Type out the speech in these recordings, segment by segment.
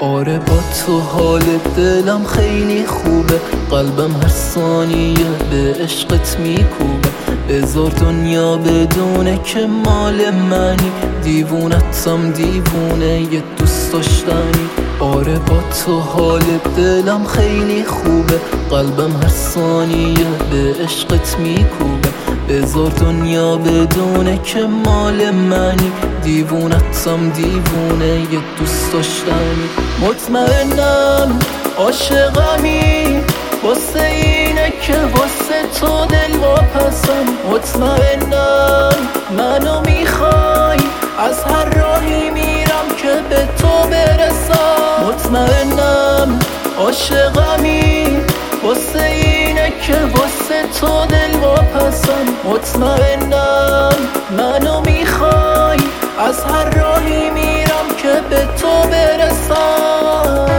آره با تو حال دلم خیلی خوبه، قلبم هر ثانیه به عشقت میکوبه. بذار دنیا بدونه که مال منی، دیوونتم دیوونه یه دوست داشتنی. آره با تو حال دلم خیلی خوبه، قلبم هر ثانیه به عشقت میکوبه. بذار دنیا بدونه که مال منی، دیوونتم دیوونه یه دوست داشتنی. مطمئنم عاشقمی، واسه اینه که واسه تو دل واپسم. مطمئنم منو میخوای، از هر راهی میرم که به تو برسم. مطمئنم عاشقمی، واسه اینه که واسه تو دل واپسم. مطمئنم منو میخوای، از هر راهی میرم که به تو برسم.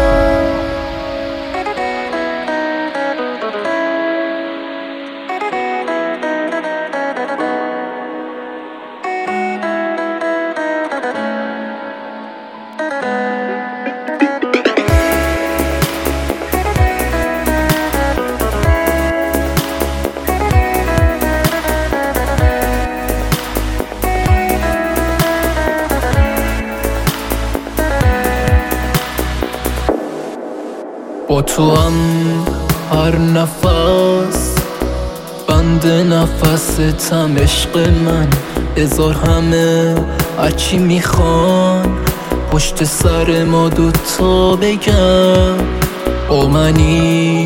با تو هم هر نفس بند نفستم عشق من. بذار همه هرچی میخوان پشت سر ما دوتا بگم. با منی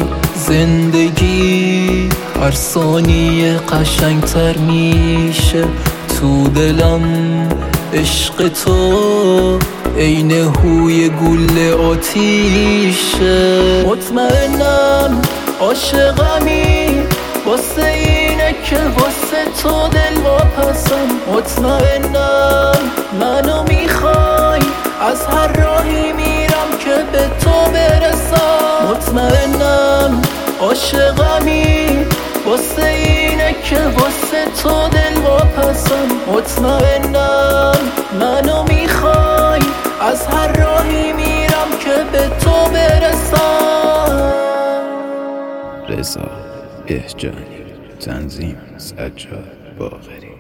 زندگی هر ثانیه قشنگتر میشه. تو دلم عشق تو عین هوی گل آتیشه. مطمئنم عاشقمی، واسه اینه که واسه تو دل واپسم. مطمئنم منو میخوای، از هر راهی میرم که به تو برسم. مطمئنم عاشقمی، واسه اینه که واسه تو دل واپسم. مطمئنم منو میخوای، از هر راهی میرم که به تو برسم. رضا بهجانی، تنظیم سجاد باقری.